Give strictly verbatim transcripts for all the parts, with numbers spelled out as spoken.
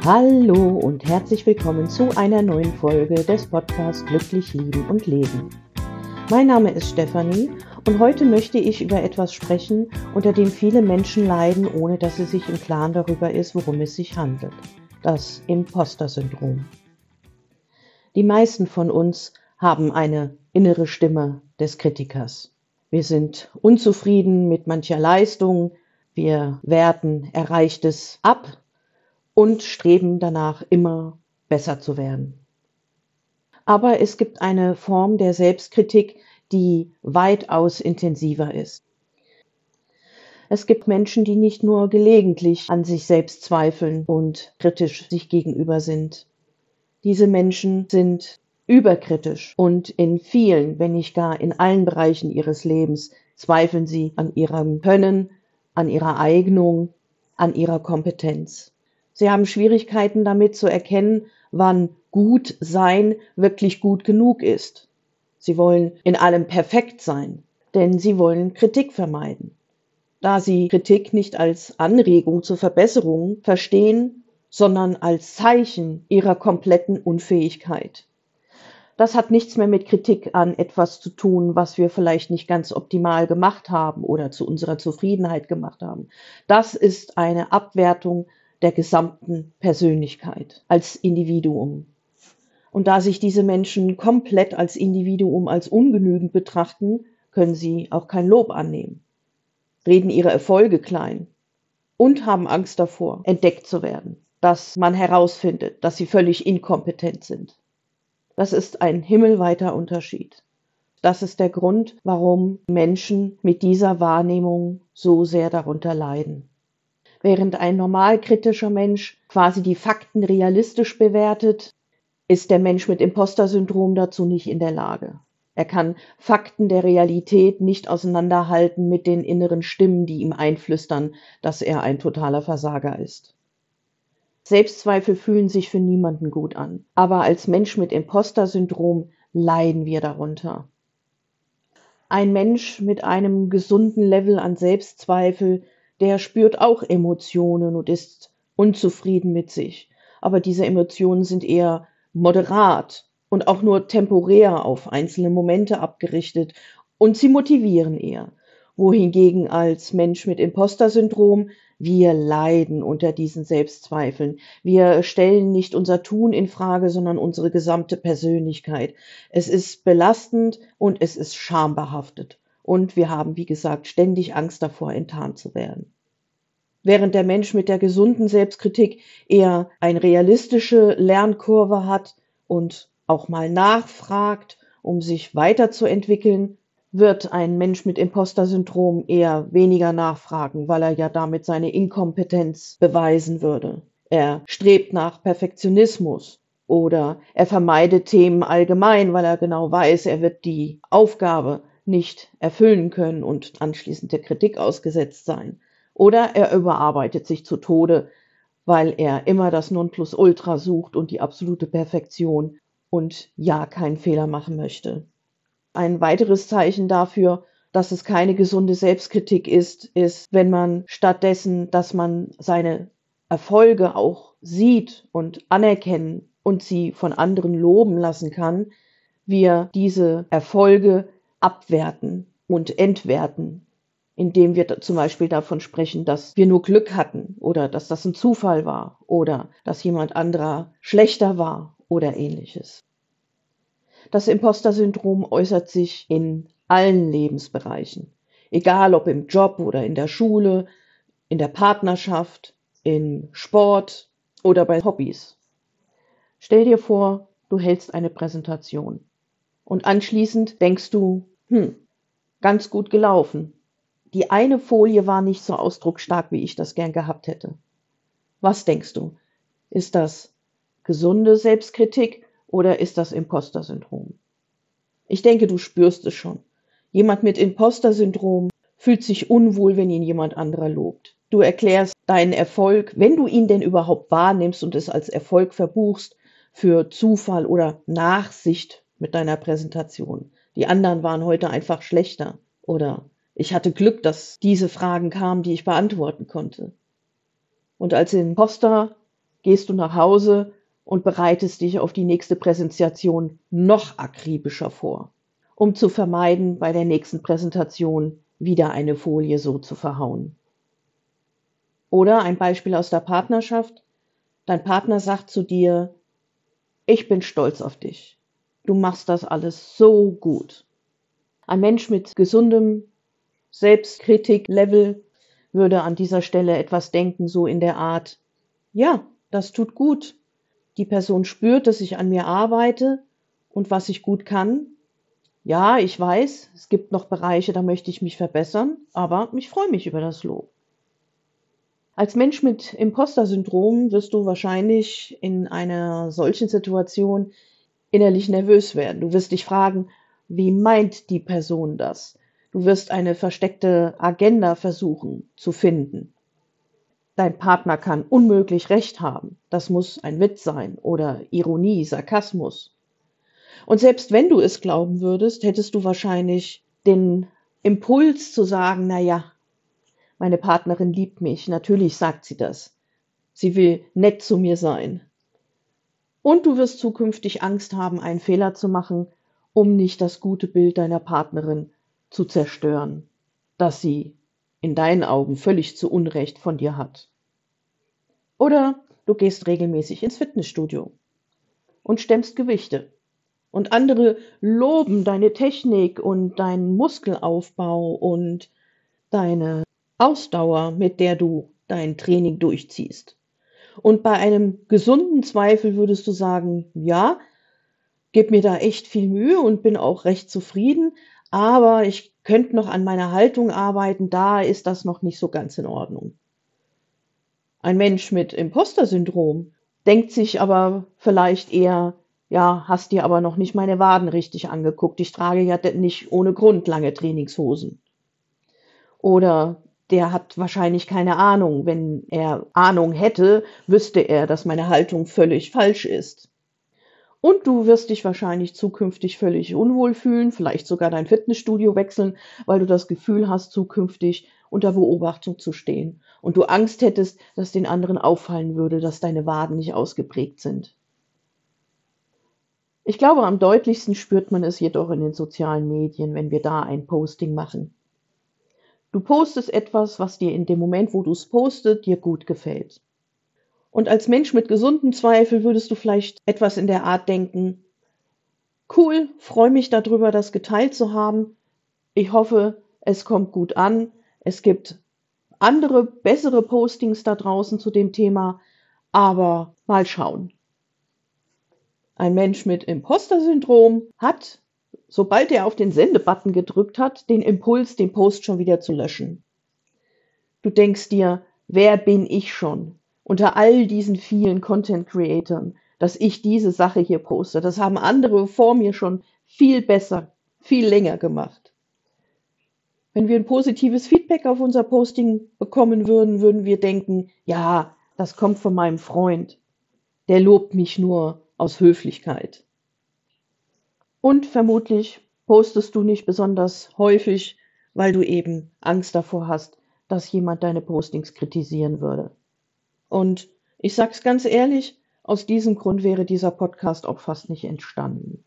Hallo und herzlich willkommen zu einer neuen Folge des Podcasts Glücklich Lieben und Leben. Mein Name ist Stefanie und heute möchte ich über etwas sprechen, unter dem viele Menschen leiden, ohne dass sie sich im Klaren darüber ist, worum es sich handelt. Das Imposter-Syndrom. Die meisten von uns haben eine innere Stimme des Kritikers. Wir sind unzufrieden mit mancher Leistung, wir werten Erreichtes ab und streben danach, immer besser zu werden. Aber es gibt eine Form der Selbstkritik, die weitaus intensiver ist. Es gibt Menschen, die nicht nur gelegentlich an sich selbst zweifeln und kritisch sich gegenüber sind. Diese Menschen sind überkritisch und in vielen, wenn nicht gar in allen Bereichen ihres Lebens zweifeln sie an ihrem Können, an ihrer Eignung, an ihrer Kompetenz. Sie haben Schwierigkeiten damit zu erkennen, wann gut sein wirklich gut genug ist. Sie wollen in allem perfekt sein, denn sie wollen Kritik vermeiden. Da sie Kritik nicht als Anregung zur Verbesserung verstehen, sondern als Zeichen ihrer kompletten Unfähigkeit. Das hat nichts mehr mit Kritik an etwas zu tun, was wir vielleicht nicht ganz optimal gemacht haben oder zu unserer Zufriedenheit gemacht haben. Das ist eine Abwertung der gesamten Persönlichkeit als Individuum. Und da sich diese Menschen komplett als Individuum als ungenügend betrachten, können sie auch kein Lob annehmen, reden ihre Erfolge klein und haben Angst davor, entdeckt zu werden, dass man herausfindet, dass sie völlig inkompetent sind. Das ist ein himmelweiter Unterschied. Das ist der Grund, warum Menschen mit dieser Wahrnehmung so sehr darunter leiden. Während ein normal kritischer Mensch quasi die Fakten realistisch bewertet, ist der Mensch mit Imposter-Syndrom dazu nicht in der Lage. Er kann Fakten der Realität nicht auseinanderhalten mit den inneren Stimmen, die ihm einflüstern, dass er ein totaler Versager ist. Selbstzweifel fühlen sich für niemanden gut an, aber als Mensch mit Imposter-Syndrom leiden wir darunter. Ein Mensch mit einem gesunden Level an Selbstzweifel, der spürt auch Emotionen und ist unzufrieden mit sich. Aber diese Emotionen sind eher moderat und auch nur temporär auf einzelne Momente abgerichtet und sie motivieren eher. Wohingegen als Mensch mit Imposter-Syndrom wir leiden unter diesen Selbstzweifeln. Wir stellen nicht unser Tun in Frage, sondern unsere gesamte Persönlichkeit. Es ist belastend und es ist schambehaftet. Und wir haben, wie gesagt, ständig Angst davor, enttarnt zu werden. Während der Mensch mit der gesunden Selbstkritik eher eine realistische Lernkurve hat und auch mal nachfragt, um sich weiterzuentwickeln, wird ein Mensch mit Imposter-Syndrom eher weniger nachfragen, weil er ja damit seine Inkompetenz beweisen würde. Er strebt nach Perfektionismus oder er vermeidet Themen allgemein, weil er genau weiß, er wird die Aufgabe nicht erfüllen können und anschließend der Kritik ausgesetzt sein. Oder er überarbeitet sich zu Tode, weil er immer das Nonplusultra sucht und die absolute Perfektion und ja keinen Fehler machen möchte. Ein weiteres Zeichen dafür, dass es keine gesunde Selbstkritik ist, ist, wenn man stattdessen, dass man seine Erfolge auch sieht und anerkennen und sie von anderen loben lassen kann, wir diese Erfolge abwerten und entwerten, indem wir zum Beispiel davon sprechen, dass wir nur Glück hatten oder dass das ein Zufall war oder dass jemand anderer schlechter war oder ähnliches. Das Imposter-Syndrom äußert sich in allen Lebensbereichen, egal ob im Job oder in der Schule, in der Partnerschaft, im Sport oder bei Hobbys. Stell dir vor, du hältst eine Präsentation und anschließend denkst du, hm, ganz gut gelaufen. Die eine Folie war nicht so ausdrucksstark, wie ich das gern gehabt hätte. Was denkst du? Ist das gesunde Selbstkritik oder ist das Imposter-Syndrom? Ich denke, du spürst es schon. Jemand mit Imposter-Syndrom fühlt sich unwohl, wenn ihn jemand anderer lobt. Du erklärst deinen Erfolg, wenn du ihn denn überhaupt wahrnimmst und es als Erfolg verbuchst, für Zufall oder Nachsicht mit deiner Präsentation. Die anderen waren heute einfach schlechter. Oder ich hatte Glück, dass diese Fragen kamen, die ich beantworten konnte. Und als Imposter gehst du nach Hause und bereitest dich auf die nächste Präsentation noch akribischer vor, um zu vermeiden, bei der nächsten Präsentation wieder eine Folie so zu verhauen. Oder ein Beispiel aus der Partnerschaft. Dein Partner sagt zu dir: Ich bin stolz auf dich. Du machst das alles so gut. Ein Mensch mit gesundem Selbstkritik-Level würde an dieser Stelle etwas denken, so in der Art: Ja, das tut gut. Die Person spürt, dass ich an mir arbeite und was ich gut kann. Ja, ich weiß, es gibt noch Bereiche, da möchte ich mich verbessern, aber ich freue mich über das Lob. Als Mensch mit Imposter-Syndrom wirst du wahrscheinlich in einer solchen Situation innerlich nervös werden. Du wirst dich fragen: Wie meint die Person das? Du wirst eine versteckte Agenda versuchen zu finden. Dein Partner kann unmöglich recht haben. Das muss ein Witz sein oder Ironie, Sarkasmus. Und selbst wenn du es glauben würdest, hättest du wahrscheinlich den Impuls zu sagen: Na ja, meine Partnerin liebt mich, natürlich sagt sie das. Sie will nett zu mir sein. Und du wirst zukünftig Angst haben, einen Fehler zu machen, um nicht das gute Bild deiner Partnerin zu zerstören, das sie in deinen Augen völlig zu Unrecht von dir hat. Oder du gehst regelmäßig ins Fitnessstudio und stemmst Gewichte. Und andere loben deine Technik und deinen Muskelaufbau und deine Ausdauer, mit der du dein Training durchziehst. Und bei einem gesunden Zweifel würdest du sagen: Ja, gebe mir da echt viel Mühe und bin auch recht zufrieden, aber ich könnte noch an meiner Haltung arbeiten, da ist das noch nicht so ganz in Ordnung. Ein Mensch mit Imposter-Syndrom denkt sich aber vielleicht eher: Ja, hast dir aber noch nicht meine Waden richtig angeguckt, ich trage ja nicht ohne Grund lange Trainingshosen. Oder der hat wahrscheinlich keine Ahnung. Wenn er Ahnung hätte, wüsste er, dass meine Haltung völlig falsch ist. Und du wirst dich wahrscheinlich zukünftig völlig unwohl fühlen, vielleicht sogar dein Fitnessstudio wechseln, weil du das Gefühl hast, zukünftig unter Beobachtung zu stehen. Und du Angst hättest, dass den anderen auffallen würde, dass deine Waden nicht ausgeprägt sind. Ich glaube, am deutlichsten spürt man es jedoch in den sozialen Medien, wenn wir da ein Posting machen. Du postest etwas, was dir in dem Moment, wo du es postest, dir gut gefällt. Und als Mensch mit gesundem Zweifel würdest du vielleicht etwas in der Art denken: Cool, freue mich darüber, das geteilt zu haben. Ich hoffe, es kommt gut an. Es gibt andere, bessere Postings da draußen zu dem Thema, aber mal schauen. Ein Mensch mit Imposter-Syndrom hat, sobald er auf den Sende-Button gedrückt hat, den Impuls, den Post schon wieder zu löschen. Du denkst dir: Wer bin ich schon unter all diesen vielen Content-Creatoren, dass ich diese Sache hier poste? Das haben andere vor mir schon viel besser, viel länger gemacht. Wenn wir ein positives Feedback auf unser Posting bekommen würden, würden wir denken: Ja, das kommt von meinem Freund. Der lobt mich nur aus Höflichkeit. Und vermutlich postest du nicht besonders häufig, weil du eben Angst davor hast, dass jemand deine Postings kritisieren würde. Und ich sag's ganz ehrlich, aus diesem Grund wäre dieser Podcast auch fast nicht entstanden.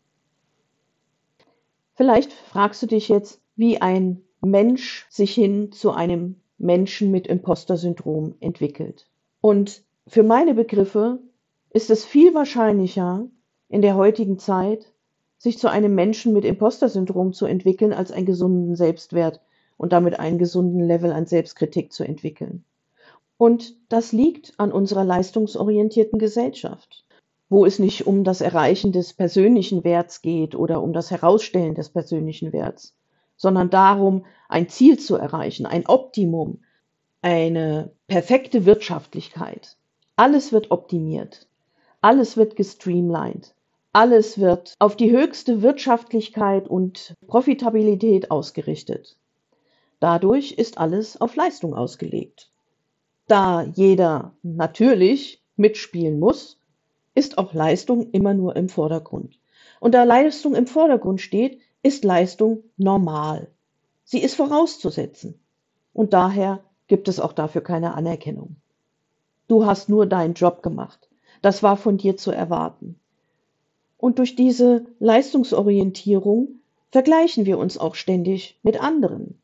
Vielleicht fragst du dich jetzt, wie ein Mensch sich hin zu einem Menschen mit Imposter-Syndrom entwickelt. Und für meine Begriffe ist es viel wahrscheinlicher in der heutigen Zeit, sich zu einem Menschen mit Imposter-Syndrom zu entwickeln, als einen gesunden Selbstwert und damit einen gesunden Level an Selbstkritik zu entwickeln. Und das liegt an unserer leistungsorientierten Gesellschaft, wo es nicht um das Erreichen des persönlichen Werts geht oder um das Herausstellen des persönlichen Werts, sondern darum, ein Ziel zu erreichen, ein Optimum, eine perfekte Wirtschaftlichkeit. Alles wird optimiert, alles wird gestreamlined, alles wird auf die höchste Wirtschaftlichkeit und Profitabilität ausgerichtet. Dadurch ist alles auf Leistung ausgelegt. Da jeder natürlich mitspielen muss, ist auch Leistung immer nur im Vordergrund. Und da Leistung im Vordergrund steht, ist Leistung normal. Sie ist vorauszusetzen. Und daher gibt es auch dafür keine Anerkennung. Du hast nur deinen Job gemacht. das war von dir zu erwarten. Und durch diese Leistungsorientierung vergleichen wir uns auch ständig mit anderen.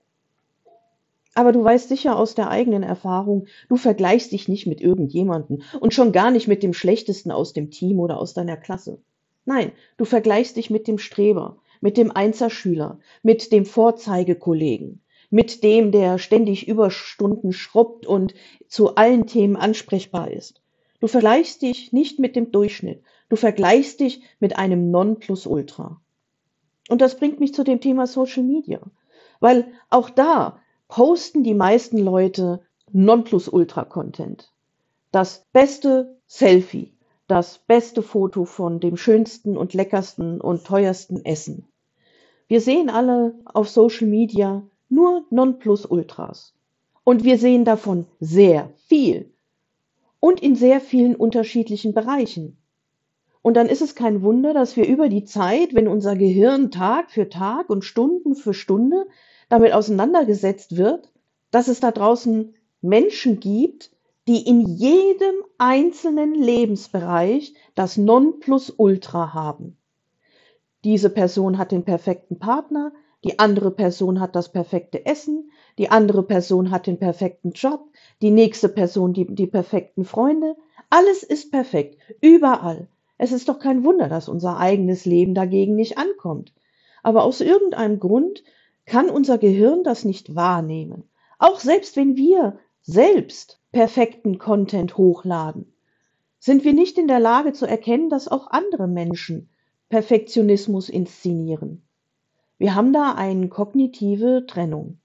Aber du weißt sicher aus der eigenen Erfahrung, du vergleichst dich nicht mit irgendjemandem und schon gar nicht mit dem Schlechtesten aus dem Team oder aus deiner Klasse. Nein, du vergleichst dich mit dem Streber, mit dem Einserschüler, mit dem Vorzeigekollegen, mit dem, der ständig Überstunden schrubbt und zu allen Themen ansprechbar ist. Du vergleichst dich nicht mit dem Durchschnitt, du vergleichst dich mit einem Nonplusultra. Und das bringt mich zu dem Thema Social Media, weil auch da posten die meisten Leute Nonplusultra-Content. Das beste Selfie, das beste Foto von dem schönsten und leckersten und teuersten Essen. Wir sehen alle auf Social Media nur Nonplusultras. Und wir sehen davon sehr viel. Und in sehr vielen unterschiedlichen Bereichen. Und dann ist es kein Wunder, dass wir über die Zeit, wenn unser Gehirn Tag für Tag und Stunden für Stunde damit auseinandergesetzt wird, dass es da draußen Menschen gibt, die in jedem einzelnen Lebensbereich das Nonplusultra haben. Diese Person hat den perfekten Partner, die andere Person hat das perfekte Essen, die andere Person hat den perfekten Job, die nächste Person die, die perfekten Freunde. Alles ist perfekt, überall. Es ist doch kein Wunder, dass unser eigenes Leben dagegen nicht ankommt. Aber aus irgendeinem Grund kann unser Gehirn das nicht wahrnehmen. Auch selbst wenn wir selbst perfekten Content hochladen, sind wir nicht in der Lage zu erkennen, dass auch andere Menschen Perfektionismus inszenieren. Wir haben da eine kognitive Trennung.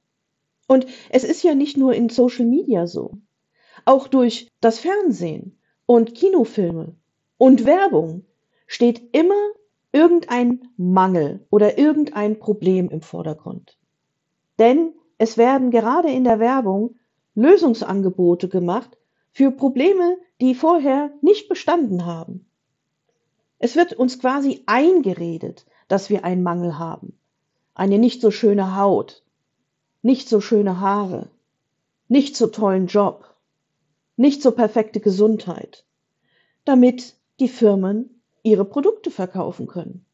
Und es ist ja nicht nur in Social Media so. Auch durch das Fernsehen und Kinofilme und Werbung steht immer irgendein Mangel oder irgendein Problem im Vordergrund. Denn es werden gerade in der Werbung Lösungsangebote gemacht für Probleme, die vorher nicht bestanden haben. Es wird uns quasi eingeredet, dass wir einen Mangel haben. Eine nicht so schöne Haut, nicht so schöne Haare, nicht so tollen Job, nicht so perfekte Gesundheit, damit die Firmen ihre Produkte verkaufen können.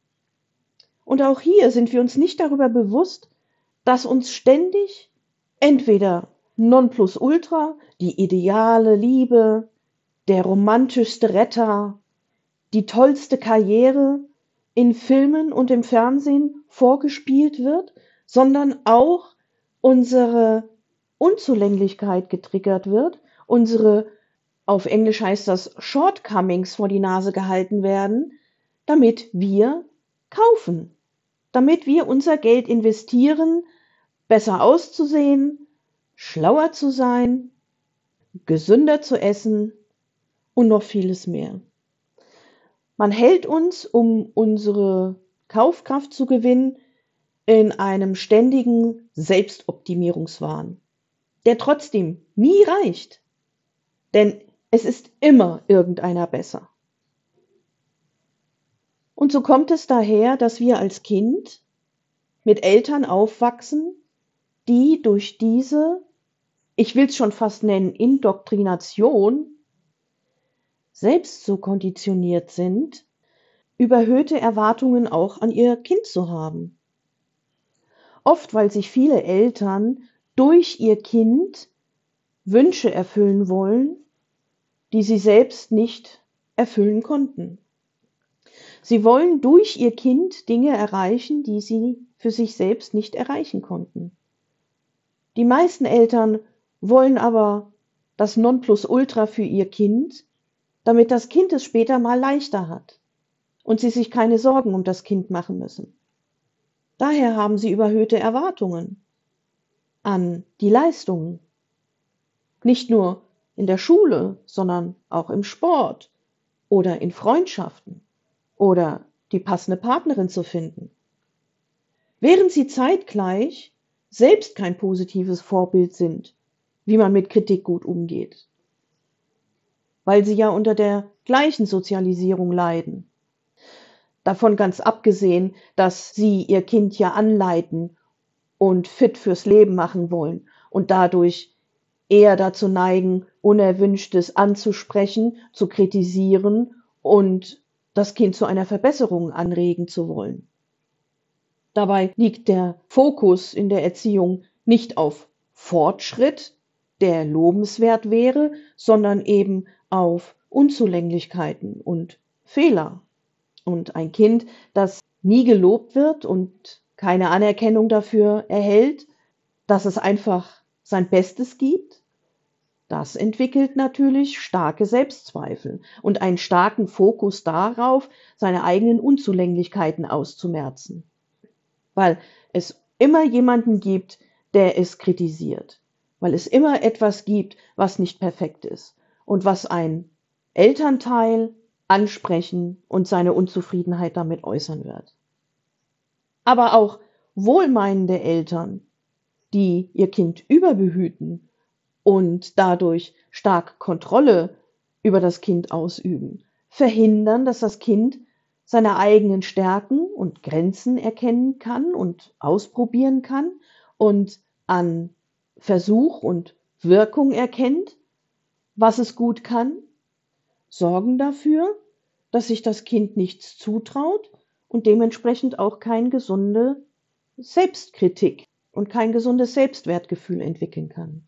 Und auch hier sind wir uns nicht darüber bewusst, dass uns ständig entweder Nonplusultra, die ideale Liebe, der romantischste Retter, die tollste Karriere in Filmen und im Fernsehen vorgespielt wird, sondern auch unsere Unzulänglichkeit getriggert wird, unsere, auf Englisch heißt das, Shortcomings vor die Nase gehalten werden, damit wir kaufen, damit wir unser Geld investieren, besser auszusehen, schlauer zu sein, gesünder zu essen und noch vieles mehr. Man hält uns, um unsere Kaufkraft zu gewinnen, in einem ständigen Selbstoptimierungswahn, der trotzdem nie reicht, denn es ist immer irgendeiner besser. Und so kommt es daher, dass wir als Kind mit Eltern aufwachsen, die durch diese, ich will es schon fast nennen, Indoktrination, selbst so konditioniert sind, überhöhte Erwartungen auch an ihr Kind zu haben. Oft, weil sich viele Eltern durch ihr Kind Wünsche erfüllen wollen, die sie selbst nicht erfüllen konnten. Sie wollen durch ihr Kind Dinge erreichen, die sie für sich selbst nicht erreichen konnten. Die meisten Eltern wollen aber das Nonplusultra für ihr Kind, damit das Kind es später mal leichter hat und sie sich keine Sorgen um das Kind machen müssen. Daher haben sie überhöhte Erwartungen an die Leistungen. Nicht nur in der Schule, sondern auch im Sport oder in Freundschaften oder die passende Partnerin zu finden. Während sie zeitgleich selbst kein positives Vorbild sind, wie man mit Kritik gut umgeht, weil sie ja unter der gleichen Sozialisierung leiden. Davon ganz abgesehen, dass sie ihr Kind ja anleiten und fit fürs Leben machen wollen und dadurch eher dazu neigen, Unerwünschtes anzusprechen, zu kritisieren und das Kind zu einer Verbesserung anregen zu wollen. Dabei liegt der Fokus in der Erziehung nicht auf Fortschritt, der lobenswert wäre, sondern eben auf Unzulänglichkeiten und Fehler. Und ein Kind, das nie gelobt wird und keine Anerkennung dafür erhält, dass es einfach sein Bestes gibt, das entwickelt natürlich starke Selbstzweifel und einen starken Fokus darauf, seine eigenen Unzulänglichkeiten auszumerzen. Weil es immer jemanden gibt, der es kritisiert. Weil es immer etwas gibt, was nicht perfekt ist und was ein Elternteil ansprechen und seine Unzufriedenheit damit äußern wird. Aber auch wohlmeinende Eltern, die ihr Kind überbehüten und dadurch stark Kontrolle über das Kind ausüben, verhindern, dass das Kind seine eigenen Stärken und Grenzen erkennen kann und ausprobieren kann und an Versuch und Wirkung erkennt, was es gut kann, sorgen dafür, dass sich das Kind nichts zutraut und dementsprechend auch keine gesunde Selbstkritik und kein gesundes Selbstwertgefühl entwickeln kann.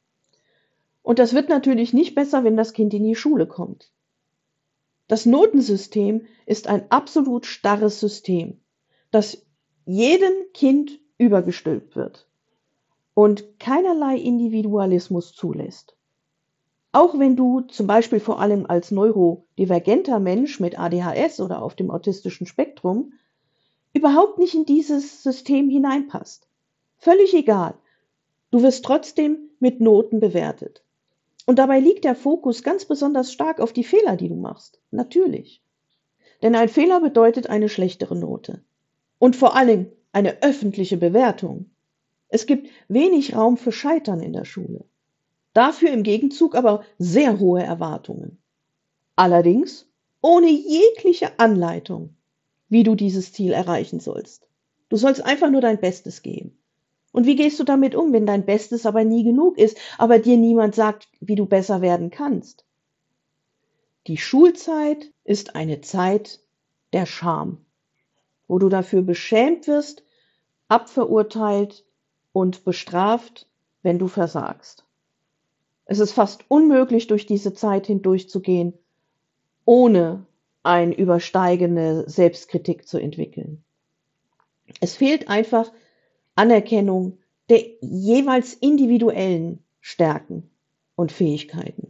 Und das wird natürlich nicht besser, wenn das Kind in die Schule kommt. Das Notensystem ist ein absolut starres System, das jedem Kind übergestülpt wird und keinerlei Individualismus zulässt. Auch wenn du zum Beispiel vor allem als neurodivergenter Mensch mit A D H S oder auf dem autistischen Spektrum überhaupt nicht in dieses System hineinpasst. Völlig egal, du wirst trotzdem mit Noten bewertet. Und dabei liegt der Fokus ganz besonders stark auf die Fehler, die du machst. Natürlich. Denn ein Fehler bedeutet eine schlechtere Note. Und vor allem eine öffentliche Bewertung. Es gibt wenig Raum für Scheitern in der Schule. Dafür im Gegenzug aber sehr hohe Erwartungen. Allerdings ohne jegliche Anleitung, wie du dieses Ziel erreichen sollst. Du sollst einfach nur dein Bestes geben. Und wie gehst du damit um, wenn dein Bestes aber nie genug ist, aber dir niemand sagt, wie du besser werden kannst? Die Schulzeit ist eine Zeit der Scham, wo du dafür beschämt wirst, abverurteilt und bestraft, wenn du versagst. Es ist fast unmöglich, durch diese Zeit hindurchzugehen, ohne eine übersteigende Selbstkritik zu entwickeln. Es fehlt einfach Anerkennung der jeweils individuellen Stärken und Fähigkeiten.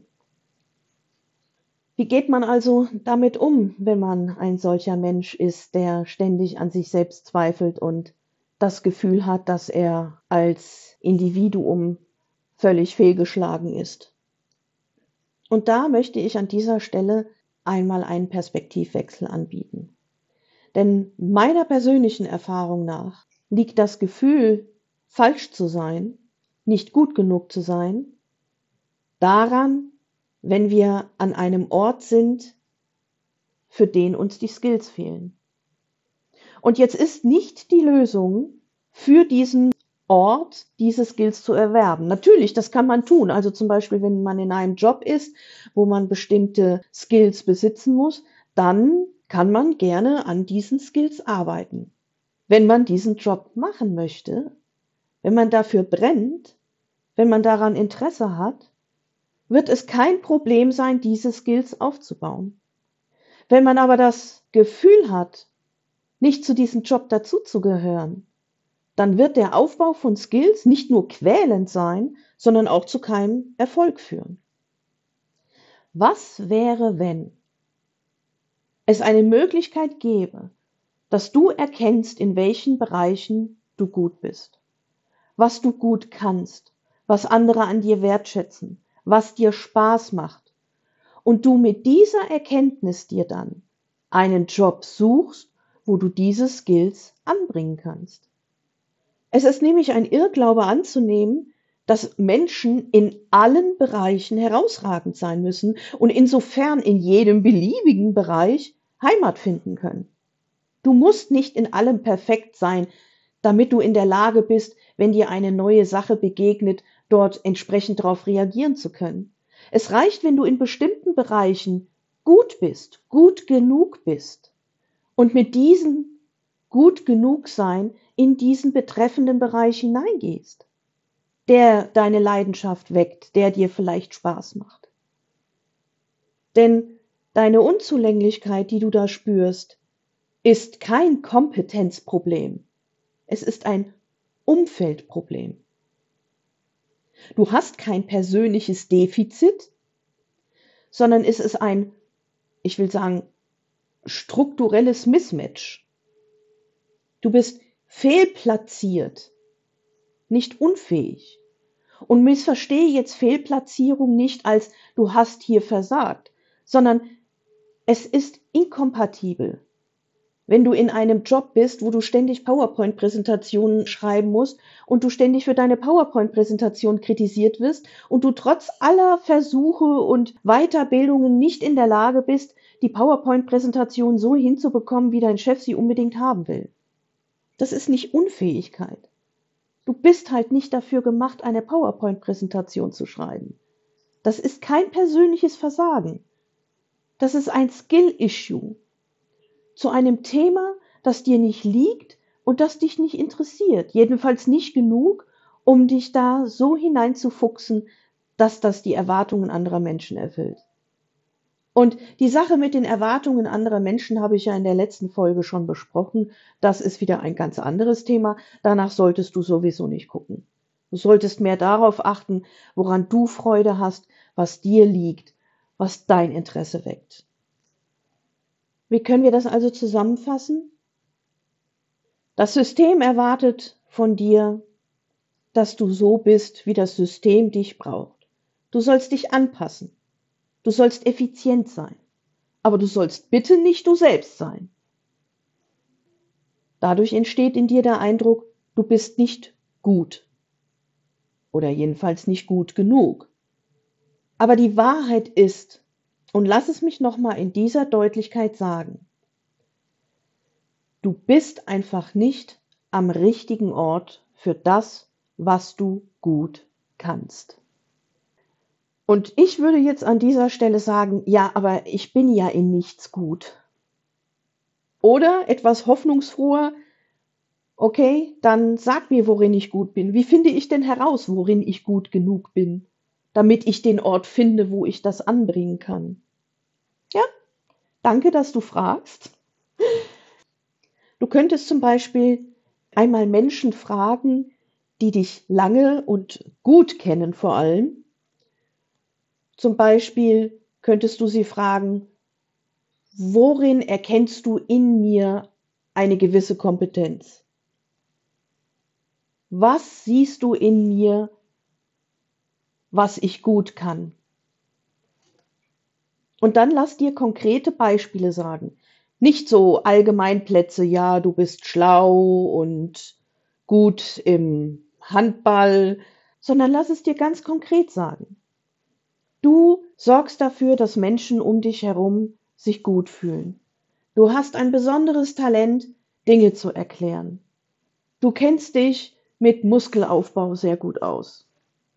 Wie geht man also damit um, wenn man ein solcher Mensch ist, der ständig an sich selbst zweifelt und das Gefühl hat, dass er als Individuum völlig fehlgeschlagen ist? Und da möchte ich an dieser Stelle einmal einen Perspektivwechsel anbieten. Denn meiner persönlichen Erfahrung nach liegt das Gefühl, falsch zu sein, nicht gut genug zu sein, daran, wenn wir an einem Ort sind, für den uns die Skills fehlen. Und jetzt ist nicht die Lösung, für diesen Ort diese Skills zu erwerben. Natürlich, das kann man tun. Also zum Beispiel, wenn man in einem Job ist, wo man bestimmte Skills besitzen muss, dann kann man gerne an diesen Skills arbeiten. Wenn man diesen Job machen möchte, wenn man dafür brennt, wenn man daran Interesse hat, wird es kein Problem sein, diese Skills aufzubauen. Wenn man aber das Gefühl hat, nicht zu diesem Job dazuzugehören, dann wird der Aufbau von Skills nicht nur quälend sein, sondern auch zu keinem Erfolg führen. Was wäre, wenn es eine Möglichkeit gäbe, dass du erkennst, in welchen Bereichen du gut bist, was du gut kannst, was andere an dir wertschätzen, was dir Spaß macht und du mit dieser Erkenntnis dir dann einen Job suchst, wo du diese Skills anbringen kannst. Es ist nämlich ein Irrglaube anzunehmen, dass Menschen in allen Bereichen herausragend sein müssen und insofern in jedem beliebigen Bereich Heimat finden können. Du musst nicht in allem perfekt sein, damit du in der Lage bist, wenn dir eine neue Sache begegnet, dort entsprechend darauf reagieren zu können. Es reicht, wenn du in bestimmten Bereichen gut bist, gut genug bist und mit diesem gut genug sein in diesen betreffenden Bereich hineingehst, der deine Leidenschaft weckt, der dir vielleicht Spaß macht. Denn deine Unzulänglichkeit, die du da spürst, ist kein Kompetenzproblem. Es ist ein Umfeldproblem. Du hast kein persönliches Defizit, sondern es ist ein, ich will sagen, strukturelles Mismatch. Du bist fehlplatziert, nicht unfähig. Und missverstehe jetzt Fehlplatzierung nicht als du hast hier versagt, sondern es ist inkompatibel. Wenn du in einem Job bist, wo du ständig PowerPoint-Präsentationen schreiben musst und du ständig für deine PowerPoint-Präsentation kritisiert wirst und du trotz aller Versuche und Weiterbildungen nicht in der Lage bist, die PowerPoint-Präsentation so hinzubekommen, wie dein Chef sie unbedingt haben will. Das ist nicht Unfähigkeit. Du bist halt nicht dafür gemacht, eine PowerPoint-Präsentation zu schreiben. Das ist kein persönliches Versagen. Das ist ein Skill-Issue zu einem Thema, das dir nicht liegt und das dich nicht interessiert. Jedenfalls nicht genug, um dich da so hineinzufuchsen, dass das die Erwartungen anderer Menschen erfüllt. Und die Sache mit den Erwartungen anderer Menschen habe ich ja in der letzten Folge schon besprochen. Das ist wieder ein ganz anderes Thema. Danach solltest du sowieso nicht gucken. Du solltest mehr darauf achten, woran du Freude hast, was dir liegt, was dein Interesse weckt. Wie können wir das also zusammenfassen? Das System erwartet von dir, dass du so bist, wie das System dich braucht. Du sollst dich anpassen. Du sollst effizient sein. Aber du sollst bitte nicht du selbst sein. Dadurch entsteht in dir der Eindruck, du bist nicht gut. Oder jedenfalls nicht gut genug. Aber die Wahrheit ist, und lass es mich nochmal in dieser Deutlichkeit sagen, du bist einfach nicht am richtigen Ort für das, was du gut kannst. Und ich würde jetzt an dieser Stelle sagen, ja, aber ich bin ja in nichts gut. Oder etwas hoffnungsfroher, okay, dann sag mir, worin ich gut bin. Wie finde ich denn heraus, worin ich gut genug bin, damit ich den Ort finde, wo ich das anbringen kann? Ja, danke, dass du fragst. Du könntest zum Beispiel einmal Menschen fragen, die dich lange und gut kennen vor allem. Zum Beispiel könntest du sie fragen, worin erkennst du in mir eine gewisse Kompetenz? Was siehst du in mir, was ich gut kann? Und dann lass dir konkrete Beispiele sagen. Nicht so Allgemeinplätze, ja, du bist schlau und gut im Handball, sondern lass es dir ganz konkret sagen. Du sorgst dafür, dass Menschen um dich herum sich gut fühlen. Du hast ein besonderes Talent, Dinge zu erklären. Du kennst dich mit Muskelaufbau sehr gut aus.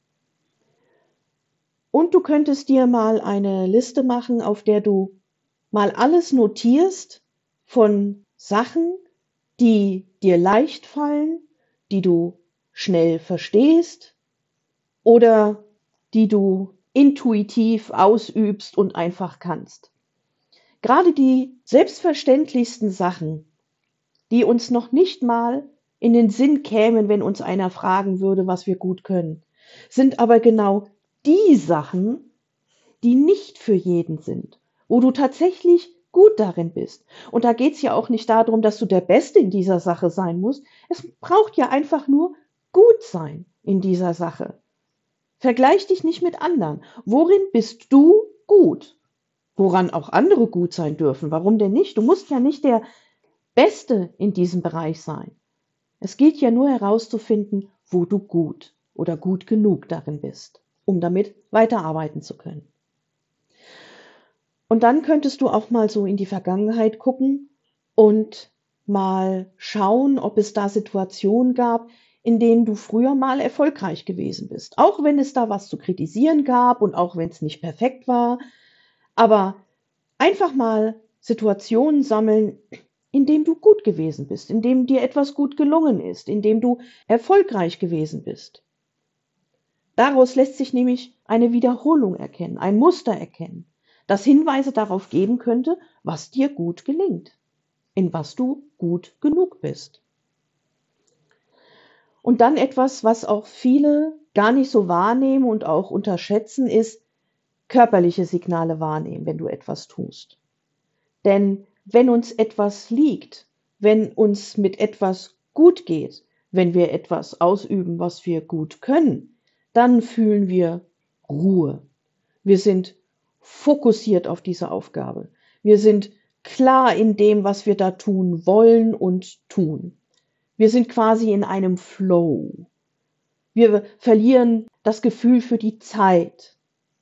Und du könntest dir mal eine Liste machen, auf der du mal alles notierst von Sachen, die dir leicht fallen, die du schnell verstehst oder die du intuitiv ausübst und einfach kannst. Gerade die selbstverständlichsten Sachen, die uns noch nicht mal in den Sinn kämen, wenn uns einer fragen würde, was wir gut können, sind aber genau die Sachen, die nicht für jeden sind, wo du tatsächlich gut darin bist. Und da geht es ja auch nicht darum, dass du der Beste in dieser Sache sein musst. Es braucht ja einfach nur gut sein in dieser Sache. Vergleich dich nicht mit anderen. Worin bist du gut? Woran auch andere gut sein dürfen. Warum denn nicht? Du musst ja nicht der Beste in diesem Bereich sein. Es geht ja nur herauszufinden, wo du gut oder gut genug darin bist, um damit weiterarbeiten zu können. Und dann könntest du auch mal so in die Vergangenheit gucken und mal schauen, ob es da Situationen gab, in denen du früher mal erfolgreich gewesen bist. Auch wenn es da was zu kritisieren gab und auch wenn es nicht perfekt war. Aber einfach mal Situationen sammeln, in denen du gut gewesen bist, in denen dir etwas gut gelungen ist, in dem du erfolgreich gewesen bist. Daraus lässt sich nämlich eine Wiederholung erkennen, ein Muster erkennen, das Hinweise darauf geben könnte, was dir gut gelingt, in was du gut genug bist. Und dann etwas, was auch viele gar nicht so wahrnehmen und auch unterschätzen, ist körperliche Signale wahrnehmen, wenn du etwas tust. Denn wenn uns etwas liegt, wenn uns mit etwas gut geht, wenn wir etwas ausüben, was wir gut können, dann fühlen wir Ruhe. Wir sind fokussiert auf diese Aufgabe. Wir sind klar in dem, was wir da tun wollen und tun. Wir sind quasi in einem Flow. Wir verlieren das Gefühl für die Zeit.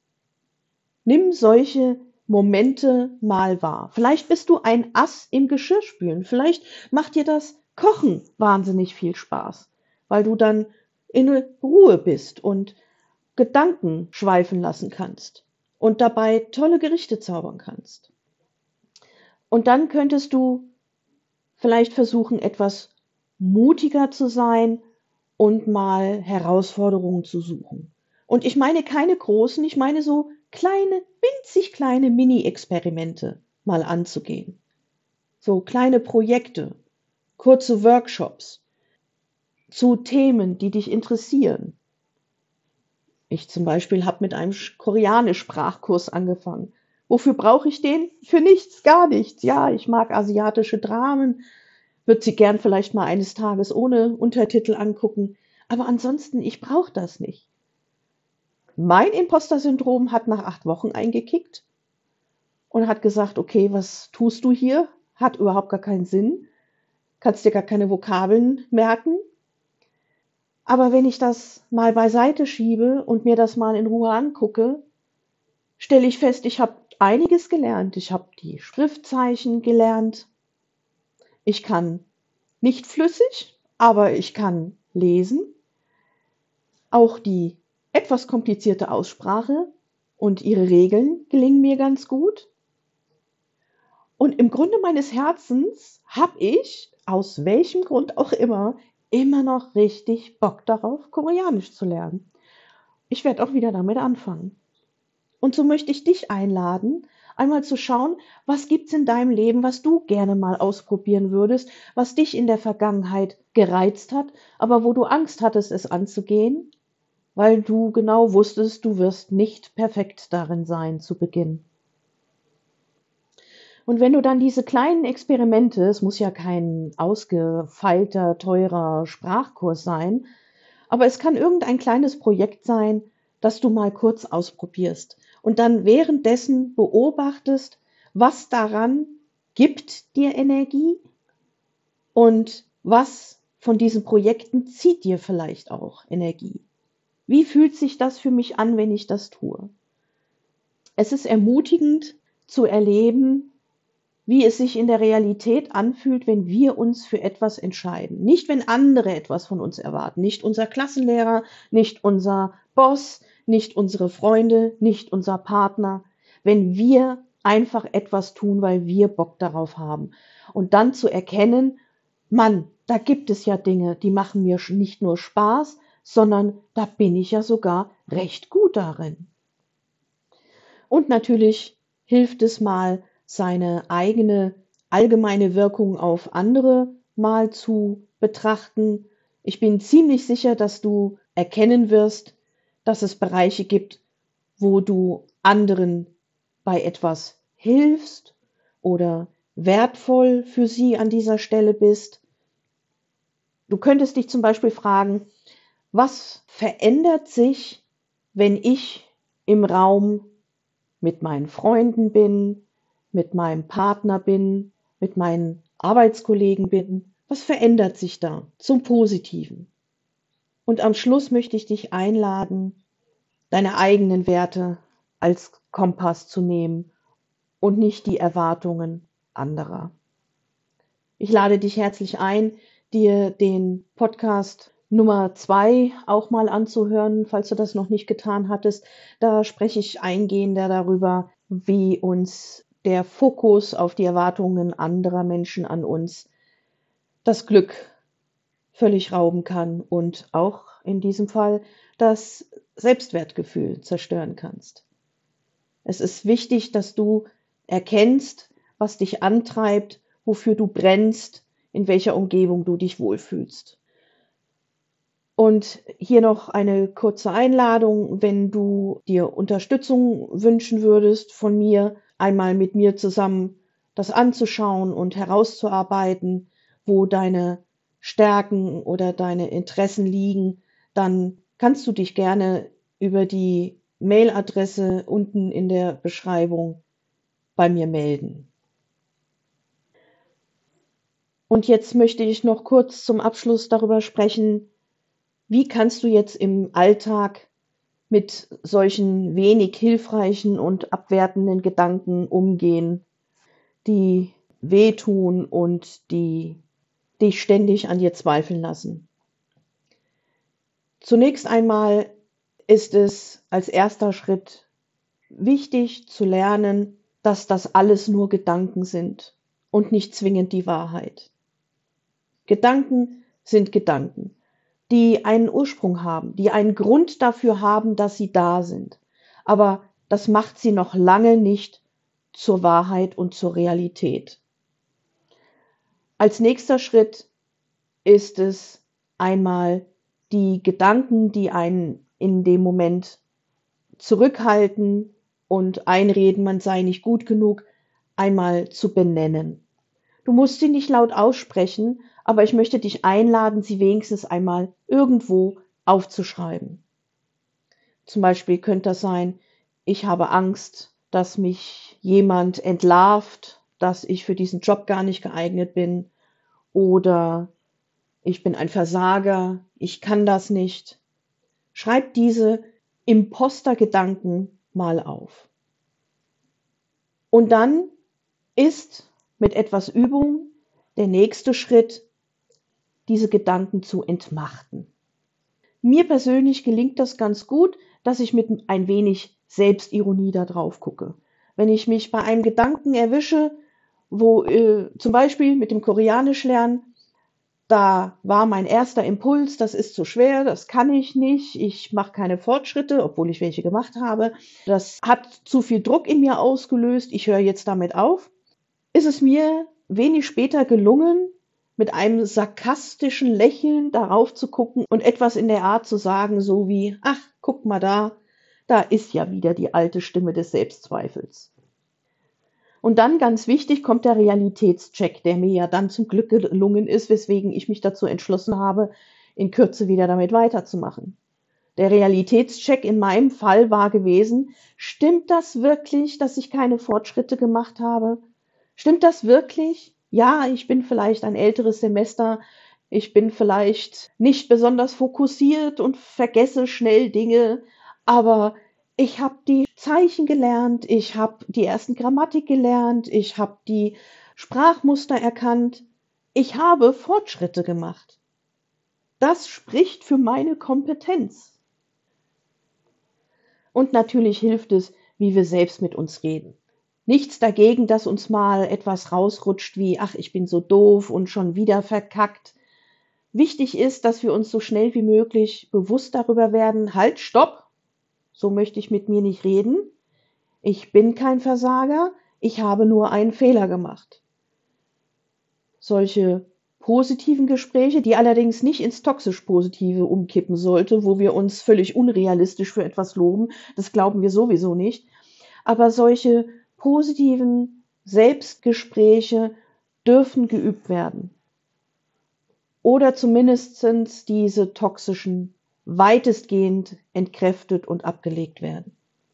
Nimm solche Momente mal wahr. Vielleicht bist du ein Ass im Geschirrspülen. Vielleicht macht dir das Kochen wahnsinnig viel Spaß, weil du dann in Ruhe bist und Gedanken schweifen lassen kannst und dabei tolle Gerichte zaubern kannst. Und dann könntest du vielleicht versuchen, etwas mutiger zu sein und mal Herausforderungen zu suchen. Und ich meine keine großen, ich meine so kleine, winzig kleine Mini-Experimente mal anzugehen. So kleine Projekte, kurze Workshops zu Themen, die dich interessieren. Ich zum Beispiel habe mit einem Koreanisch-Sprachkurs angefangen. Wofür brauche ich den? Für nichts, gar nichts. Ja, ich mag asiatische Dramen, würde sie gern vielleicht mal eines Tages ohne Untertitel angucken. Aber ansonsten, ich brauche das nicht. Mein Imposter-Syndrom hat nach acht Wochen eingekickt und hat gesagt, okay, was tust du hier? Hat überhaupt gar keinen Sinn. Kannst dir gar keine Vokabeln merken. Aber wenn ich das mal beiseite schiebe und mir das mal in Ruhe angucke, stelle ich fest, ich habe einiges gelernt. Ich habe die Schriftzeichen gelernt. Ich kann nicht flüssig, aber ich kann lesen. Auch die etwas komplizierte Aussprache und ihre Regeln gelingen mir ganz gut. Und im Grunde meines Herzens habe ich, aus welchem Grund auch immer, immer noch richtig Bock darauf, Koreanisch zu lernen. Ich werde auch wieder damit anfangen. Und so möchte ich dich einladen, einmal zu schauen, was gibt's in deinem Leben, was du gerne mal ausprobieren würdest, was dich in der Vergangenheit gereizt hat, aber wo du Angst hattest, es anzugehen, weil du genau wusstest, du wirst nicht perfekt darin sein zu Beginn. Und wenn du dann diese kleinen Experimente, es muss ja kein ausgefeilter, teurer Sprachkurs sein, aber es kann irgendein kleines Projekt sein, das du mal kurz ausprobierst und dann währenddessen beobachtest, was daran gibt dir Energie und was von diesen Projekten zieht dir vielleicht auch Energie. Wie fühlt sich das für mich an, wenn ich das tue? Es ist ermutigend zu erleben, wie es sich in der Realität anfühlt, wenn wir uns für etwas entscheiden. Nicht, wenn andere etwas von uns erwarten. Nicht unser Klassenlehrer, nicht unser Boss, nicht unsere Freunde, nicht unser Partner. Wenn wir einfach etwas tun, weil wir Bock darauf haben. Und dann zu erkennen, Mann, da gibt es ja Dinge, die machen mir nicht nur Spaß, sondern da bin ich ja sogar recht gut darin. Und natürlich hilft es mal, seine eigene allgemeine Wirkung auf andere mal zu betrachten. Ich bin ziemlich sicher, dass du erkennen wirst, dass es Bereiche gibt, wo du anderen bei etwas hilfst oder wertvoll für sie an dieser Stelle bist. Du könntest dich zum Beispiel fragen, was verändert sich, wenn ich im Raum mit meinen Freunden bin, mit meinem Partner bin, mit meinen Arbeitskollegen bin? Was verändert sich da zum Positiven? Und am Schluss möchte ich dich einladen, deine eigenen Werte als Kompass zu nehmen und nicht die Erwartungen anderer. Ich lade dich herzlich ein, dir den Podcast Nummer zwei auch mal anzuhören, falls du das noch nicht getan hattest. Da spreche ich eingehender darüber, wie uns der Fokus auf die Erwartungen anderer Menschen an uns das Glück völlig rauben kann und auch in diesem Fall das Selbstwertgefühl zerstören kannst. Es ist wichtig, dass du erkennst, was dich antreibt, wofür du brennst, in welcher Umgebung du dich wohlfühlst. Und hier noch eine kurze Einladung, wenn du dir Unterstützung wünschen würdest von mir, einmal mit mir zusammen das anzuschauen und herauszuarbeiten, wo deine Stärken oder deine Interessen liegen, dann kannst du dich gerne über die Mailadresse unten in der Beschreibung bei mir melden. Und jetzt möchte ich noch kurz zum Abschluss darüber sprechen, wie kannst du jetzt im Alltag mit solchen wenig hilfreichen und abwertenden Gedanken umgehen, die wehtun und die dich ständig an dir zweifeln lassen? Zunächst einmal ist es als erster Schritt wichtig zu lernen, dass das alles nur Gedanken sind und nicht zwingend die Wahrheit. Gedanken sind Gedanken, die einen Ursprung haben, die einen Grund dafür haben, dass sie da sind. Aber das macht sie noch lange nicht zur Wahrheit und zur Realität. Als nächster Schritt ist es einmal die Gedanken, die einen in dem Moment zurückhalten und einreden, man sei nicht gut genug, einmal zu benennen. Du musst sie nicht laut aussprechen, aber ich möchte dich einladen, sie wenigstens einmal irgendwo aufzuschreiben. Zum Beispiel könnte das sein, ich habe Angst, dass mich jemand entlarvt, dass ich für diesen Job gar nicht geeignet bin, oder ich bin ein Versager, ich kann das nicht. Schreib diese Impostergedanken mal auf. Und dann ist mit etwas Übung der nächste Schritt, diese Gedanken zu entmachten. Mir persönlich gelingt das ganz gut, dass ich mit ein wenig Selbstironie da drauf gucke. Wenn ich mich bei einem Gedanken erwische, wo äh, zum Beispiel mit dem Koreanisch lernen, da war mein erster Impuls, das ist zu schwer, das kann ich nicht, ich mache keine Fortschritte, obwohl ich welche gemacht habe. Das hat zu viel Druck in mir ausgelöst, ich höre jetzt damit auf. Ist es mir wenig später gelungen, mit einem sarkastischen Lächeln darauf zu gucken und etwas in der Art zu sagen, so wie, ach, guck mal da, da ist ja wieder die alte Stimme des Selbstzweifels. Und dann, ganz wichtig, kommt der Realitätscheck, der mir ja dann zum Glück gelungen ist, weswegen ich mich dazu entschlossen habe, in Kürze wieder damit weiterzumachen. Der Realitätscheck in meinem Fall war gewesen, stimmt das wirklich, dass ich keine Fortschritte gemacht habe? Stimmt das wirklich? Ja, ich bin vielleicht ein älteres Semester, ich bin vielleicht nicht besonders fokussiert und vergesse schnell Dinge, aber ich habe die Zeichen gelernt, ich habe die ersten Grammatik gelernt, ich habe die Sprachmuster erkannt, ich habe Fortschritte gemacht. Das spricht für meine Kompetenz. Und natürlich hilft es, wie wir selbst mit uns reden. Nichts dagegen, dass uns mal etwas rausrutscht wie, ach, ich bin so doof und schon wieder verkackt. Wichtig ist, dass wir uns so schnell wie möglich bewusst darüber werden, halt, stopp, so möchte ich mit mir nicht reden. Ich bin kein Versager, ich habe nur einen Fehler gemacht. Solche positiven Gespräche, die allerdings nicht ins toxisch-positive umkippen sollte, wo wir uns völlig unrealistisch für etwas loben, das glauben wir sowieso nicht. Aber solche positiven Selbstgespräche dürfen geübt werden. Oder zumindest diese toxischen weitestgehend entkräftet und abgelegt werden.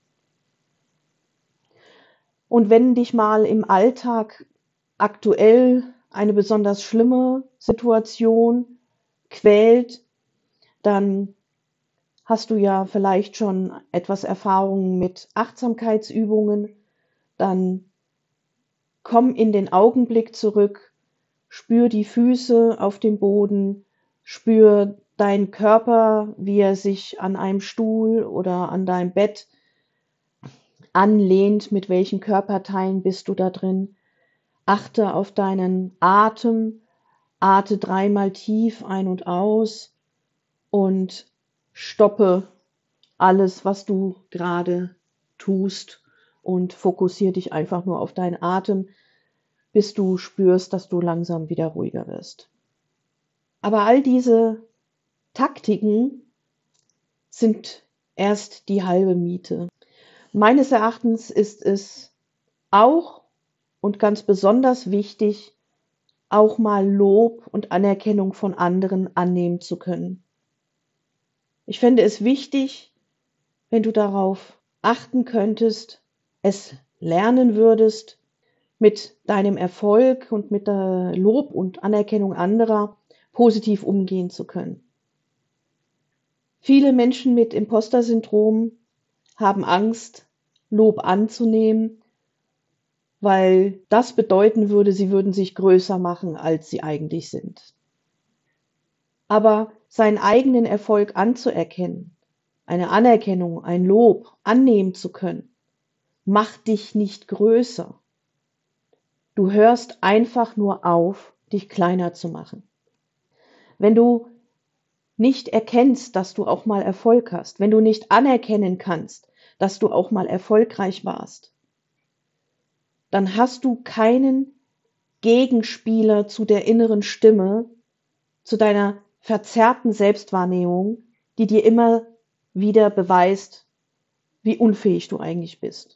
Und wenn dich mal im Alltag aktuell eine besonders schlimme Situation quält, dann hast du ja vielleicht schon etwas Erfahrung mit Achtsamkeitsübungen, dann komm in den Augenblick zurück, spür die Füße auf dem Boden, spür dein Körper, wie er sich an einem Stuhl oder an deinem Bett anlehnt, mit welchen Körperteilen bist du da drin. Achte auf deinen Atem, atme dreimal tief ein und aus und stoppe alles, was du gerade tust und fokussiere dich einfach nur auf deinen Atem, bis du spürst, dass du langsam wieder ruhiger wirst. Aber all diese Taktiken sind erst die halbe Miete. Meines Erachtens ist es auch und ganz besonders wichtig, auch mal Lob und Anerkennung von anderen annehmen zu können. Ich fände es wichtig, wenn du darauf achten könntest, es lernen würdest, mit deinem Erfolg und mit der Lob und Anerkennung anderer positiv umgehen zu können. Viele Menschen mit Imposter-Syndrom haben Angst, Lob anzunehmen, weil das bedeuten würde, sie würden sich größer machen, als sie eigentlich sind. Aber seinen eigenen Erfolg anzuerkennen, eine Anerkennung, ein Lob annehmen zu können, macht dich nicht größer. Du hörst einfach nur auf, dich kleiner zu machen. Wenn du nicht erkennst, dass du auch mal Erfolg hast, wenn du nicht anerkennen kannst, dass du auch mal erfolgreich warst, dann hast du keinen Gegenspieler zu der inneren Stimme, zu deiner verzerrten Selbstwahrnehmung, die dir immer wieder beweist, wie unfähig du eigentlich bist.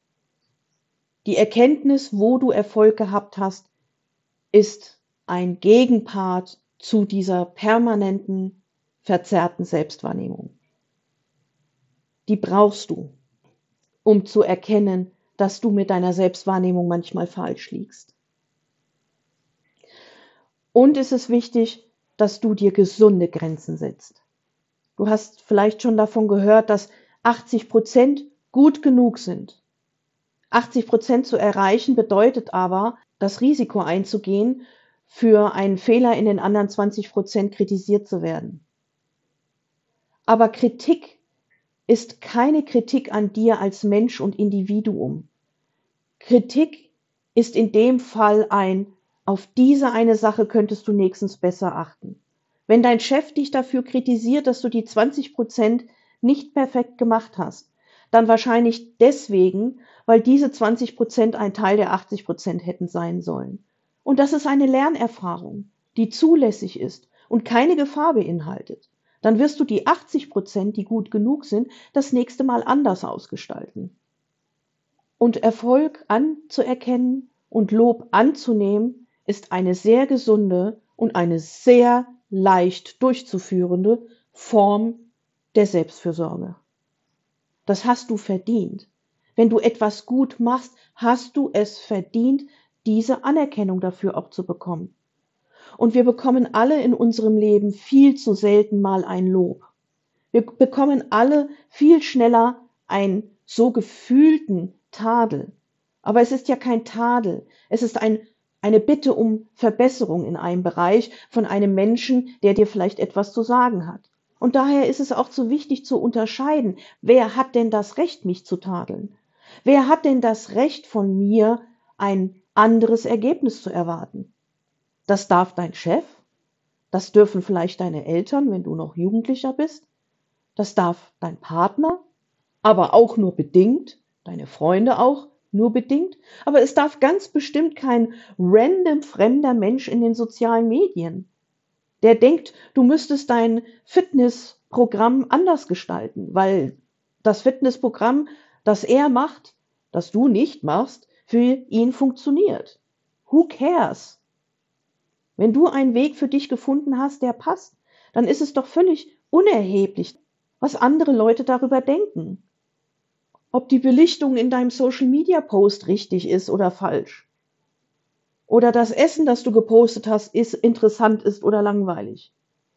Die Erkenntnis, wo du Erfolg gehabt hast, ist ein Gegenpart zu dieser permanenten, verzerrten Selbstwahrnehmung. Die brauchst du, um zu erkennen, dass du mit deiner Selbstwahrnehmung manchmal falsch liegst. Und es ist wichtig, dass du dir gesunde Grenzen setzt. Du hast vielleicht schon davon gehört, dass achtzig Prozent gut genug sind. achtzig Prozent zu erreichen bedeutet aber, das Risiko einzugehen, für einen Fehler in den anderen zwanzig Prozent kritisiert zu werden. Aber Kritik ist keine Kritik an dir als Mensch und Individuum. Kritik ist in dem Fall ein, auf diese eine Sache könntest du nächstens besser achten. Wenn dein Chef dich dafür kritisiert, dass du die zwanzig Prozent nicht perfekt gemacht hast, dann wahrscheinlich deswegen, weil diese zwanzig Prozent ein Teil der achtzig Prozent hätten sein sollen. Und das ist eine Lernerfahrung, die zulässig ist und keine Gefahr beinhaltet. Dann wirst du die achtzig Prozent, die gut genug sind, das nächste Mal anders ausgestalten. Und Erfolg anzuerkennen und Lob anzunehmen, ist eine sehr gesunde und eine sehr leicht durchzuführende Form der Selbstfürsorge. Das hast du verdient. Wenn du etwas gut machst, hast du es verdient, diese Anerkennung dafür auch zu bekommen. Und wir bekommen alle in unserem Leben viel zu selten mal ein Lob. Wir bekommen alle viel schneller einen so gefühlten Tadel. Aber es ist ja kein Tadel. Es ist ein, eine Bitte um Verbesserung in einem Bereich von einem Menschen, der dir vielleicht etwas zu sagen hat. Und daher ist es auch so wichtig zu unterscheiden, wer hat denn das Recht, mich zu tadeln? Wer hat denn das Recht von mir, ein anderes Ergebnis zu erwarten? Das darf dein Chef, das dürfen vielleicht deine Eltern, wenn du noch Jugendlicher bist, das darf dein Partner, aber auch nur bedingt, deine Freunde auch nur bedingt, aber es darf ganz bestimmt kein random fremder Mensch in den sozialen Medien, der denkt, du müsstest dein Fitnessprogramm anders gestalten, weil das Fitnessprogramm, das er macht, das du nicht machst, für ihn funktioniert. Who cares? Wenn du einen Weg für dich gefunden hast, der passt, dann ist es doch völlig unerheblich, was andere Leute darüber denken. Ob die Belichtung in deinem Social-Media-Post richtig ist oder falsch. Oder das Essen, das du gepostet hast, ist interessant ist oder langweilig.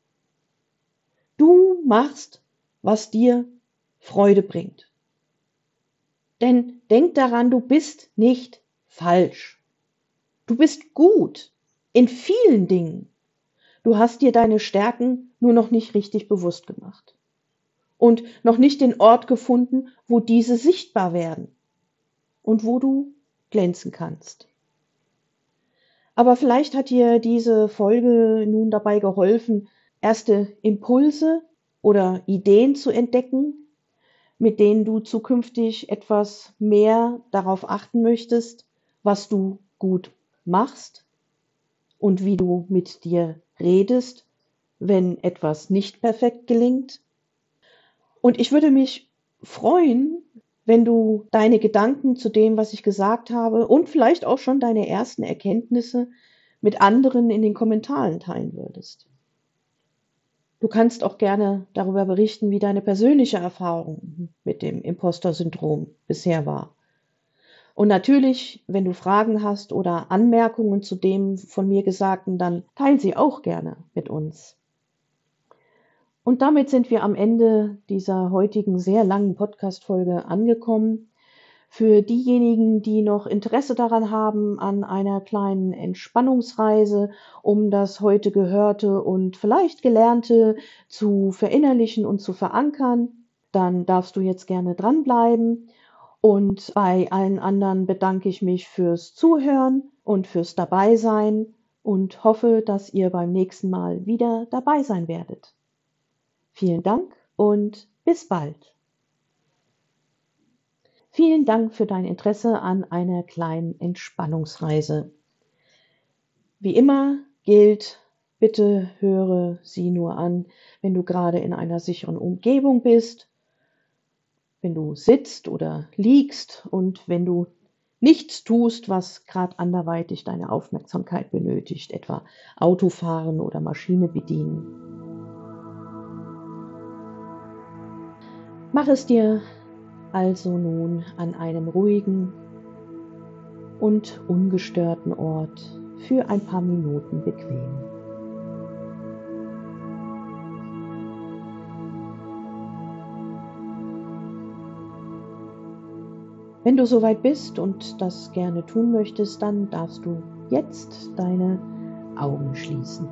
Du machst, was dir Freude bringt. Denn denk daran, du bist nicht falsch. Du bist gut in vielen Dingen. Du hast dir deine Stärken nur noch nicht richtig bewusst gemacht und noch nicht den Ort gefunden, wo diese sichtbar werden und wo du glänzen kannst. Aber vielleicht hat dir diese Folge nun dabei geholfen, erste Impulse oder Ideen zu entdecken, mit denen du zukünftig etwas mehr darauf achten möchtest, was du gut machst und wie du mit dir redest, wenn etwas nicht perfekt gelingt. Und ich würde mich freuen, wenn du deine Gedanken zu dem, was ich gesagt habe und vielleicht auch schon deine ersten Erkenntnisse mit anderen in den Kommentaren teilen würdest. Du kannst auch gerne darüber berichten, wie deine persönliche Erfahrung mit dem Imposter-Syndrom bisher war. Und natürlich, wenn du Fragen hast oder Anmerkungen zu dem von mir Gesagten, dann teile sie auch gerne mit uns. Und damit sind wir am Ende dieser heutigen sehr langen Podcast-Folge angekommen. Für diejenigen, die noch Interesse daran haben, an einer kleinen Entspannungsreise, um das heute Gehörte und vielleicht Gelernte zu verinnerlichen und zu verankern, dann darfst du jetzt gerne dranbleiben. Und bei allen anderen bedanke ich mich fürs Zuhören und fürs Dabeisein und hoffe, dass ihr beim nächsten Mal wieder dabei sein werdet. Vielen Dank und bis bald. Vielen Dank für dein Interesse an einer kleinen Entspannungsreise. Wie immer gilt, bitte höre sie nur an, wenn du gerade in einer sicheren Umgebung bist, wenn du sitzt oder liegst und wenn du nichts tust, was gerade anderweitig deine Aufmerksamkeit benötigt, etwa Autofahren oder Maschine bedienen. Mach es dir also nun an einem ruhigen und ungestörten Ort für ein paar Minuten bequem. Wenn du soweit bist und das gerne tun möchtest, dann darfst du jetzt deine Augen schließen.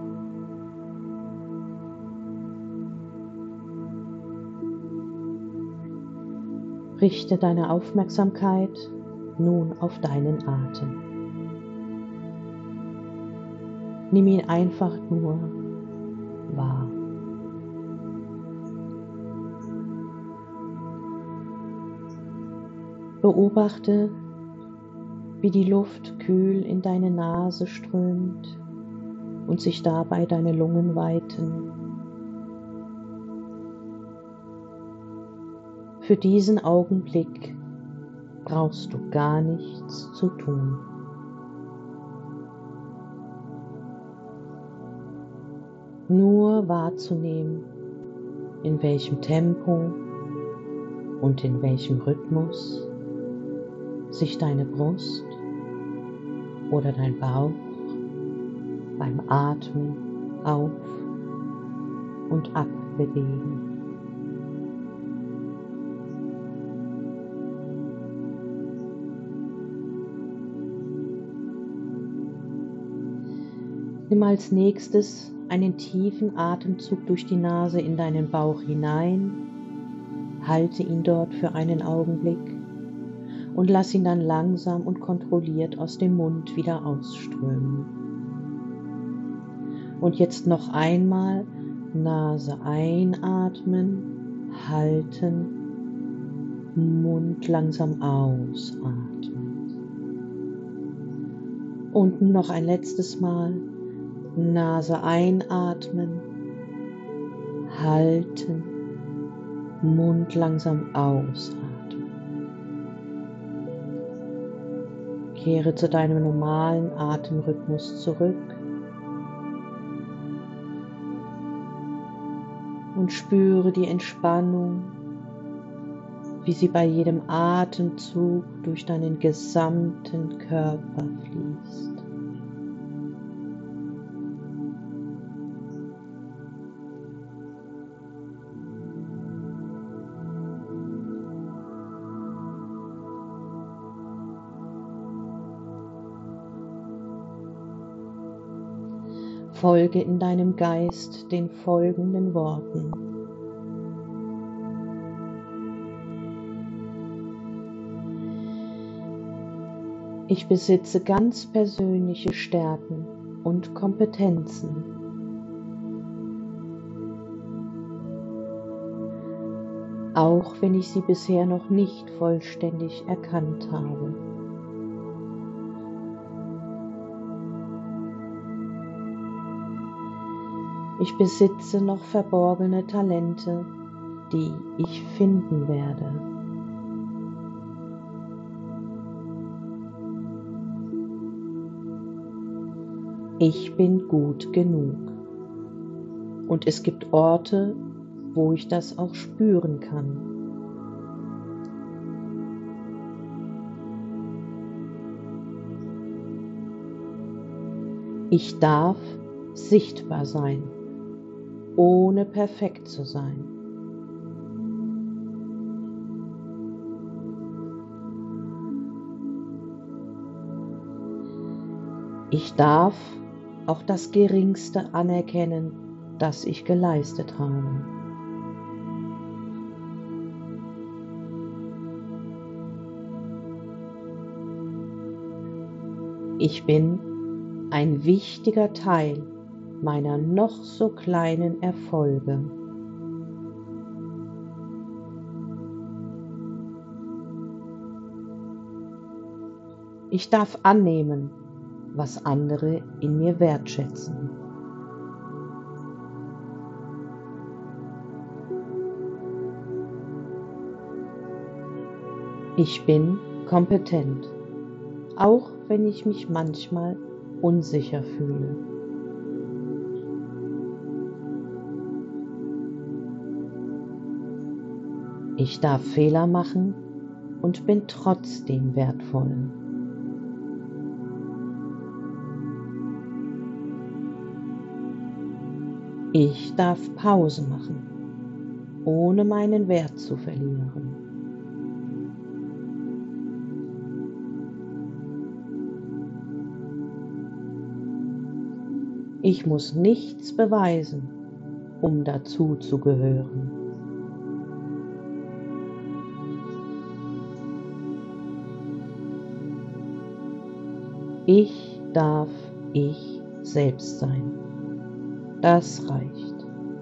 Richte deine Aufmerksamkeit nun auf deinen Atem. Nimm ihn einfach nur wahr. Beobachte, wie die Luft kühl in deine Nase strömt und sich dabei deine Lungen weiten. Für diesen Augenblick brauchst du gar nichts zu tun. Nur wahrzunehmen, in welchem Tempo und in welchem Rhythmus sich deine Brust oder dein Bauch beim Atmen auf und ab bewegen. Nimm als nächstes einen tiefen Atemzug durch die Nase in deinen Bauch hinein, halte ihn dort für einen Augenblick und lass ihn dann langsam und kontrolliert aus dem Mund wieder ausströmen. Und jetzt noch einmal Nase einatmen, halten, Mund langsam ausatmen. Und noch ein letztes Mal Nase einatmen, halten, Mund langsam ausatmen. Kehre zu deinem normalen Atemrhythmus zurück und spüre die Entspannung, wie sie bei jedem Atemzug durch deinen gesamten Körper fließt. Folge in deinem Geist den folgenden Worten. Ich besitze ganz persönliche Stärken und Kompetenzen. Auch wenn ich sie bisher noch nicht vollständig erkannt habe. Ich besitze noch verborgene Talente, die ich finden werde. Ich bin gut genug. Und es gibt Orte, wo ich das auch spüren kann. Ich darf sichtbar sein, ohne perfekt zu sein. Ich darf auch das Geringste anerkennen, das ich geleistet habe. Ich bin ein wichtiger Teil meiner noch so kleinen Erfolge. Ich darf annehmen, was andere in mir wertschätzen. Ich bin kompetent, auch wenn ich mich manchmal unsicher fühle. Ich darf Fehler machen und bin trotzdem wertvoll. Ich darf Pause machen, ohne meinen Wert zu verlieren. Ich muss nichts beweisen, um dazu zu gehören. Ich darf ich selbst sein. Das reicht.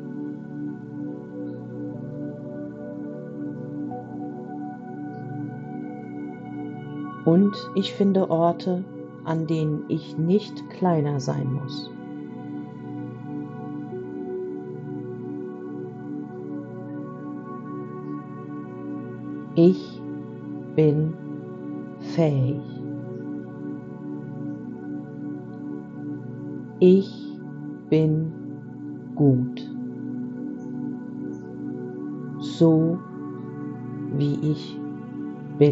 Und ich finde Orte, an denen ich nicht kleiner sein muss. Ich bin fähig. Ich bin gut, so wie ich bin.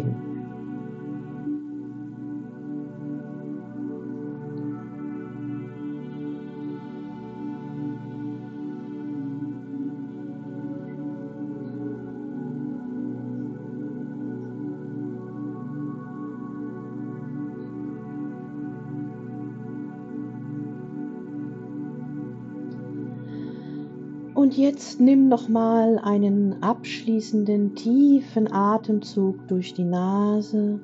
Und jetzt nimm noch mal einen abschließenden tiefen Atemzug durch die Nase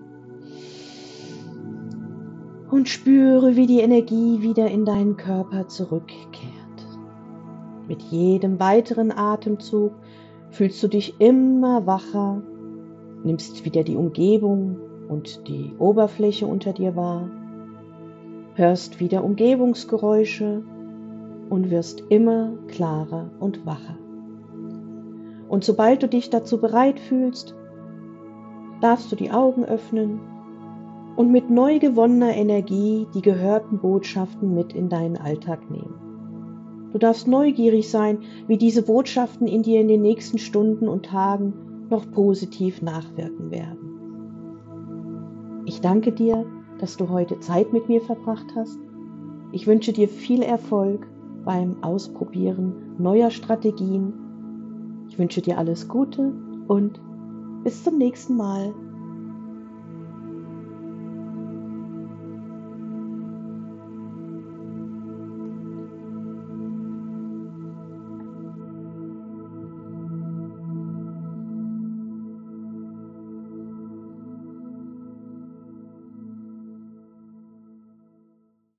und spüre, wie die Energie wieder in deinen Körper zurückkehrt. Mit jedem weiteren Atemzug fühlst du dich immer wacher, nimmst wieder die Umgebung und die Oberfläche unter dir wahr, hörst wieder Umgebungsgeräusche und wirst immer klarer und wacher. Und sobald du dich dazu bereit fühlst, darfst du die Augen öffnen und mit neu gewonnener Energie die gehörten Botschaften mit in deinen Alltag nehmen. Du darfst neugierig sein, wie diese Botschaften in dir in den nächsten Stunden und Tagen noch positiv nachwirken werden. Ich danke dir, dass du heute Zeit mit mir verbracht hast. Ich wünsche dir viel Erfolg beim Ausprobieren neuer Strategien. Ich wünsche dir alles Gute und bis zum nächsten Mal.